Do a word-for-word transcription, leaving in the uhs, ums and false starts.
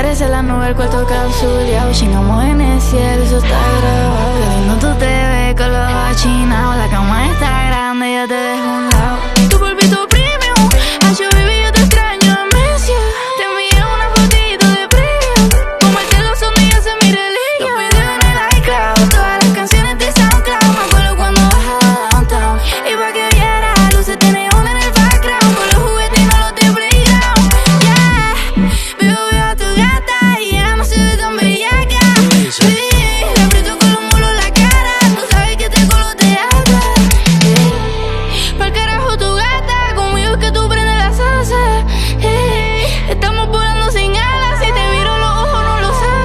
Parece la nube, el cuarto capsuleado. Chingamos en el cielo, eso está grabado. Qué lindo tú te ves con los ojos achinados. La cama está grande, yo te dejo un lado.